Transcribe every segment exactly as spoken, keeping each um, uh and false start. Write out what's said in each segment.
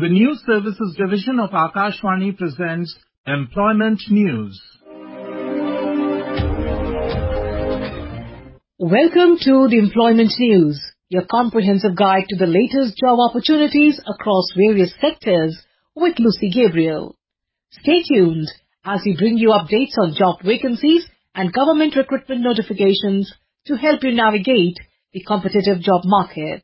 The News Services Division of Akashvani presents Employment News. Welcome to the Employment News, your comprehensive guide to the latest job opportunities across various sectors with Lucy Gabriel. Stay tuned as we bring you updates on job vacancies and government recruitment notifications to help you navigate the competitive job market.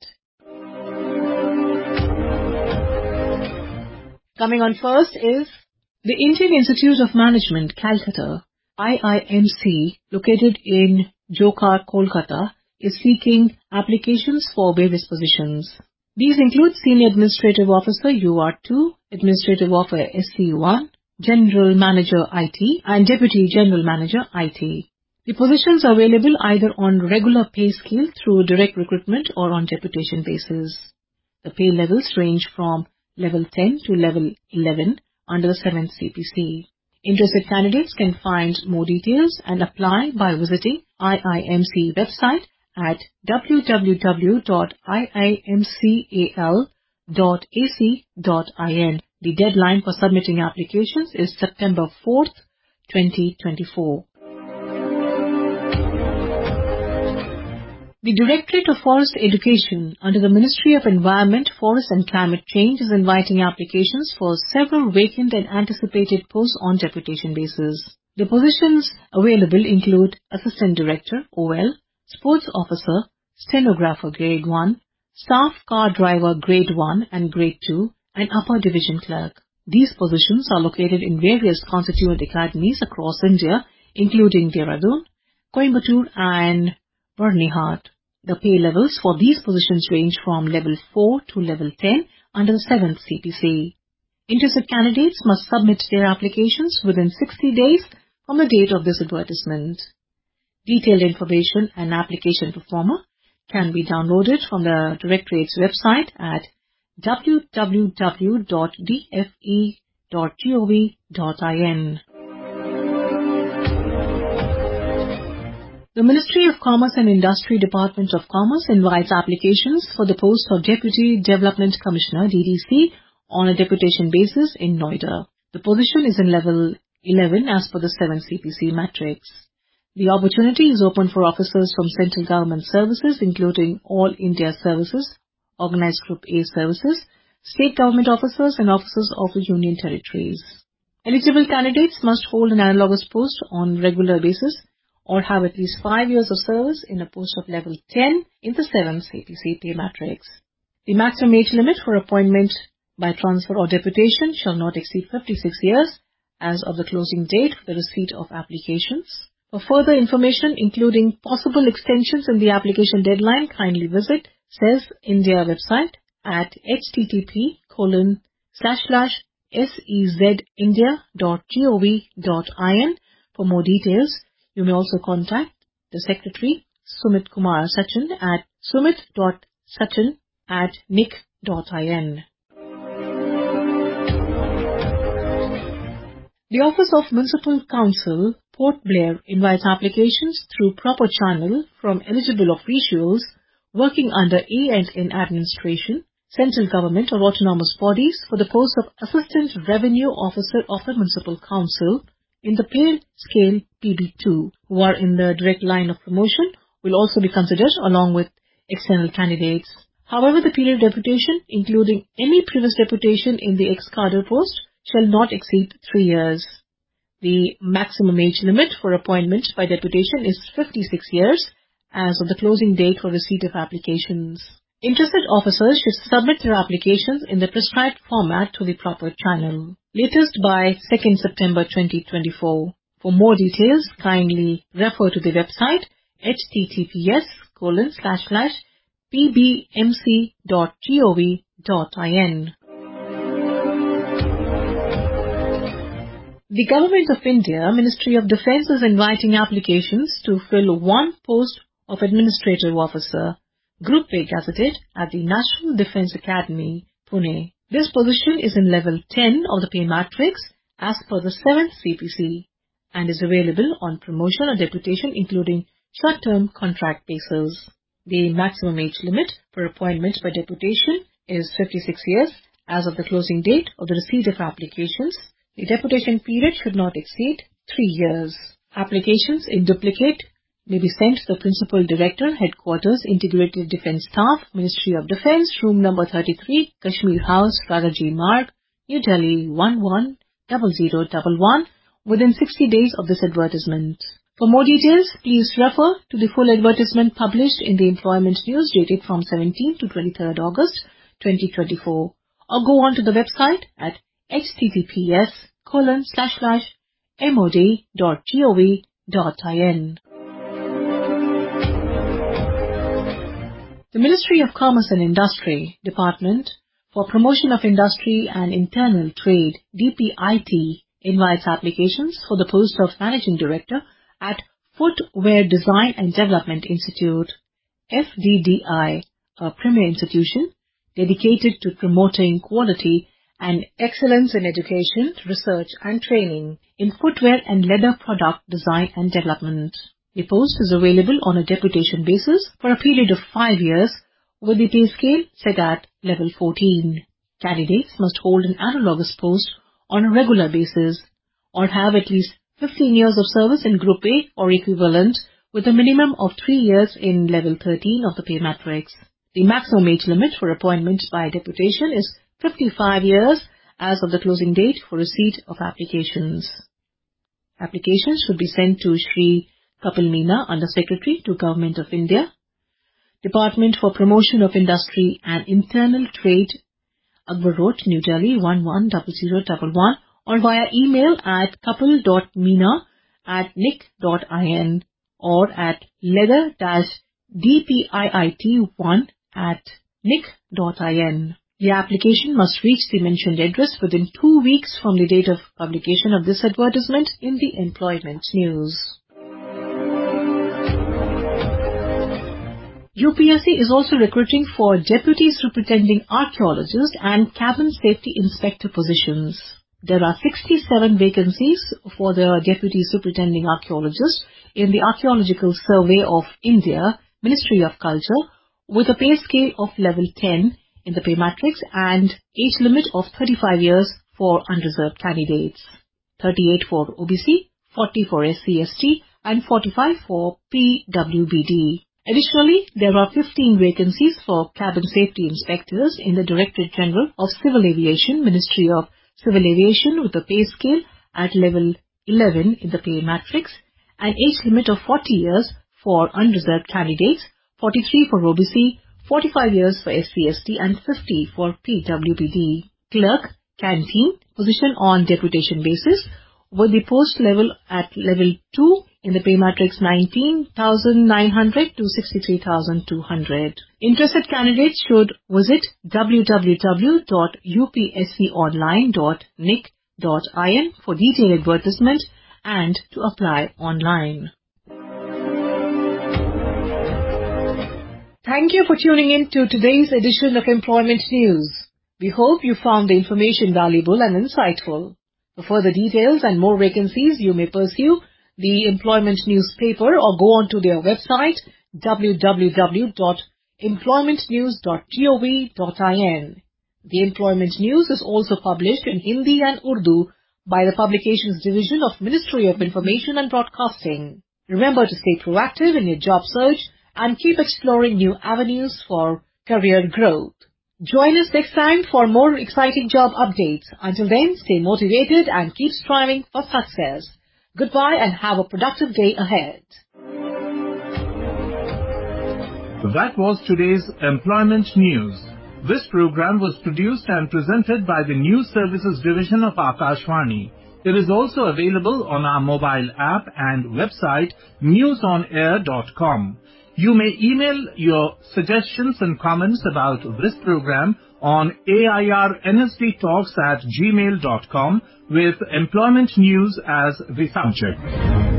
Coming on first is the Indian Institute of Management, Calcutta, I I M C, located in Jokar, Kolkata, is seeking applications for various positions. These include Senior Administrative Officer U R two, Administrative Officer S C one, General Manager I T, and Deputy General Manager I T. The positions are available either on regular pay scale through direct recruitment or on deputation basis. The pay levels range from Level ten to Level eleven under the seventh C P C. Interested candidates can find more details and apply by visiting I I M C website at w w w dot i i m c a l dot a c dot i n. The deadline for submitting applications is September fourth, twenty twenty-four. The Directorate of Forest Education under the Ministry of Environment, Forest and Climate Change is inviting applications for several vacant and anticipated posts on deputation basis. The positions available include Assistant Director O L, Sports Officer, Stenographer Grade one, Staff Car Driver Grade one and Grade two, and Upper Division Clerk. These positions are located in various constituent academies across India, including Dehradun, Coimbatore and Barnihart. The pay levels for these positions range from Level four to Level ten under the seventh C P C. Interested candidates must submit their applications within sixty days from the date of this advertisement. Detailed information and application performer can be downloaded from the Directorate's website at w w w dot d f e dot gov dot i n. The Ministry of Commerce and Industry, Department of Commerce invites applications for the post of Deputy Development Commissioner D D C on a deputation basis in Noida. The position is in Level eleven as per the seventh C P C matrix. The opportunity is open for officers from central government services including All India Services, Organized Group A Services, state government officers and officers of the Union Territories. Eligible candidates must hold an analogous post on regular basis or have at least five years of service in a post of Level ten in the seventh C P C pay matrix. The maximum age limit for appointment by transfer or deputation shall not exceed fifty-six years as of the closing date for the receipt of applications. For further information, including possible extensions in the application deadline, kindly visit S E Z India website at h t t p colon slash slash s e z india dot gov dot i n. For more details, you may also contact the Secretary, Sumit Kumar Sachin, at sumit dot sachin at nic dot i n. The Office of Municipal Council, Port Blair, invites applications through proper channel from eligible officials working under A and N Administration, central government or autonomous bodies for the post of Assistant Revenue Officer of the Municipal Council in the pay scale P B two, who are in the direct line of promotion, will also be considered along with external candidates. However, the period of deputation, including any previous deputation in the ex-cadre post, shall not exceed three years. The maximum age limit for appointment by deputation is fifty-six years as of the closing date for receipt of applications. Interested officers should submit their applications in the prescribed format to the proper channel, latest by second September twenty twenty-four. For more details, kindly refer to the website h t t p s colon slash slash p b m c dot gov dot i n. The Government of India, Ministry of Defence, is inviting applications to fill one post of Administrative Officer, Group A gazetted at the National Defence Academy, Pune. This position is in Level ten of the pay matrix as per the seventh C P C and is available on promotion or deputation including short-term contract basis. The maximum age limit for appointment by deputation is fifty-six years As of the closing date of the receipt of applications, the deputation period should not exceed three years. Applications in duplicate may be sent to the Principal Director, Headquarters, Integrated Defence Staff, Ministry of Defence, Room number thirty-three, Kashmir House, Ragaji Marg, New Delhi one one zero zero one one, within sixty days of this advertisement. For more details, please refer to the full advertisement published in the Employment News dated from seventeenth to twenty-third August twenty twenty-four, or go on to the website at https colon slash slash mod dot gov dot in. The Ministry of Commerce and Industry, Department for Promotion of Industry and Internal Trade, D P I T, invites applications for the post of Managing Director at Footwear Design and Development Institute, F D D I, a premier institution dedicated to promoting quality and excellence in education, research and training in footwear and leather product design and development. The post is available on a deputation basis for a period of five years with the pay scale set at level fourteen. Candidates must hold an analogous post on a regular basis or have at least fifteen years of service in Group A or equivalent with a minimum of three years in level thirteen of the pay matrix. The maximum age limit for appointment by deputation is fifty-five years as of the closing date for receipt of applications. Applications should be sent to Shri Kapil Meena, Under Secretary to Government of India, Department for Promotion of Industry and Internal Trade, Akbar Road, New Delhi one one zero zero one one, or via email at kapil dot meena at nic dot in or at leather dash d p i i t one at nic dot in. The application must reach the mentioned address within two weeks from the date of publication of this advertisement in the Employment News. U P S C is also recruiting for Deputy Superintending Archaeologist and Cabin Safety Inspector positions. There are sixty-seven vacancies for the Deputy Superintending Archaeologist in the Archaeological Survey of India, Ministry of Culture, with a pay scale of level ten in the pay matrix and age limit of thirty-five years for unreserved candidates, thirty-eight for O B C, forty for S C S T and forty-five for P W B D. Additionally, there are fifteen vacancies for cabin safety inspectors in the Directorate General of Civil Aviation, Ministry of Civil Aviation, with a pay scale at level eleven in the pay matrix and age limit of forty years for unreserved candidates, forty-three for O B C, forty-five years for S C S T and fifty for P W B D. Clerk, Canteen, position on deputation basis, with the post level at level two in the pay matrix nineteen thousand nine hundred to sixty-three thousand two hundred. Interested candidates should visit w w w dot u p s c online dot nic dot in for detailed advertisement and to apply online. Thank you for tuning in to today's edition of Employment News. We hope you found the information valuable and insightful. For further details and more vacancies, you may pursue the Employment newspaper or go on to their website w w w dot employment news dot gov dot in. The Employment News is also published in Hindi and Urdu by the Publications Division of Ministry of Information and Broadcasting. Remember to stay proactive in your job search and keep exploring new avenues for career growth. Join us next time for more exciting job updates. Until then, stay motivated and keep striving for success. Goodbye and have a productive day ahead. That was today's Employment News. This program was produced and presented by the News Services Division of Akashvani. It is also available on our mobile app and website news on air dot com. You may email your suggestions and comments about this program on airnsdtalks at gmail dot com with Employment News as the subject.